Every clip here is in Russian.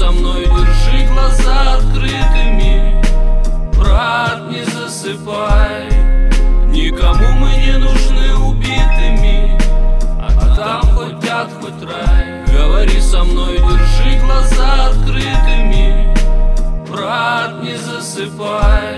со мной, держи глаза открытыми, брат, не засыпай. Никому мы не нужны убитыми, а там хоть ад, хоть рай. Говори со мной, держи глаза открытыми, брат, не засыпай.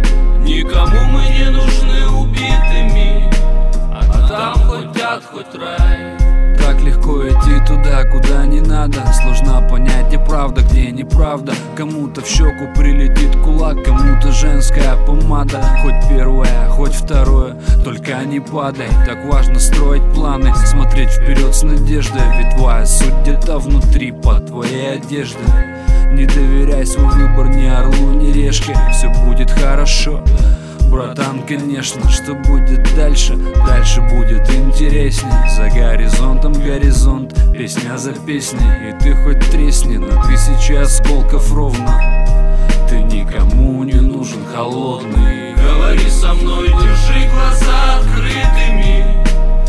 Никому мы не нужны убитыми, а там хоть ад, хоть рай. Так легко идти туда, куда не надо. Сложно понять, где правда, где неправда. Кому-то в щеку прилетит кулак, кому-то женская помада. Хоть первое, хоть второе, только не падай. Так важно строить планы, смотреть вперед с надеждой. Ведь твоя суть где-то внутри, под твоей одеждой. Не доверяй свой выбор ни орлу, ни решке. Все будет хорошо, братан, конечно. Что будет дальше? Дальше будет интересней. За горизонтом горизонт, песня за песней. И ты хоть тресни на тысячи осколков ровно, ты никому не нужен холодный. Говори со мной, держи глаза открытыми,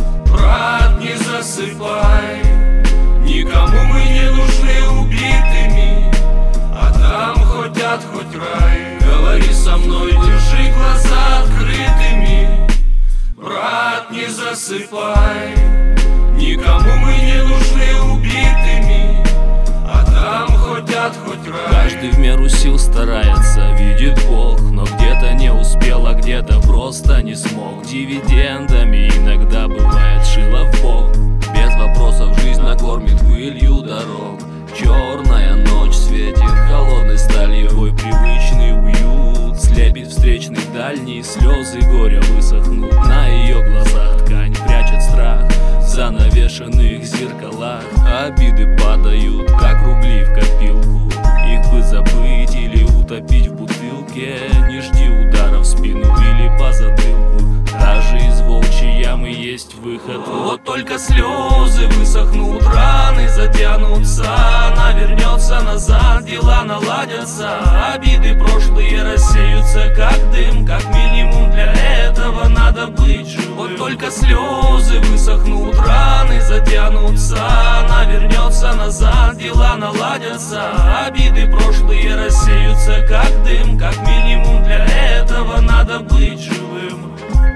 брат, не засыпай. Никому мы не нужны убитыми, а там хоть ад, хоть рай. Говори со мной, держи глаза открытыми, брат, не засыпай. Никому мы не нужны убитыми, а там хоть ад, хоть рай. Каждый в меру сил старается, видит Бог, но где-то не успел, а где-то просто не смог. Дивидендами иногда бывает шило в бок. Без вопросов жизнь накормит пылью дорог. Черная ночь светит холодной сталью, твой привычный уют слепит встречный дальний. Слезы горя высохнут на ее глазах, ткань прячет страх в занавешенных зеркалах. Обиды падают, как рубли в копилку, их бы забыть или утопить в бутылке. Не жди удара в спину или по затылку, даже из волчьей ямы есть выход. Вот только слезы высохнут, раны затянутся, она вернется назад, дела наладятся. Обиды прошлые рассеются, как дым, как минимум для этого надо быть живым. Вот только слезы высохнут, раны затянутся, она вернется назад, дела наладятся. Обиды прошлые рассеются, как дым, как минимум для этого надо быть живым.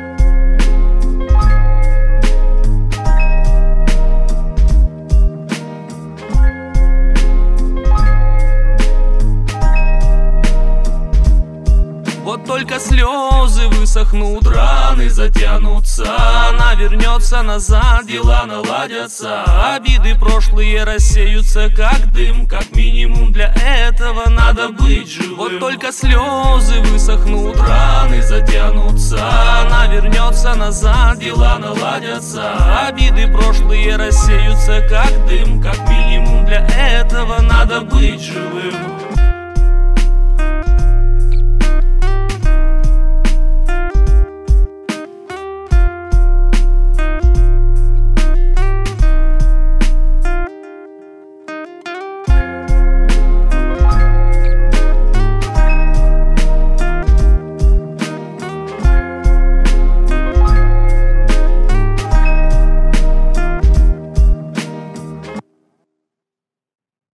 Вот только слезы высохнут, раны затянутся, она вернется назад, дела наладятся. Обиды прошлые рассеются, как дым, как минимум для этого надо быть живым. Вот только слезы высохнут, раны затянутся, она вернется назад, дела наладятся. Обиды прошлые рассеются, как дым, как минимум для этого надо быть живым.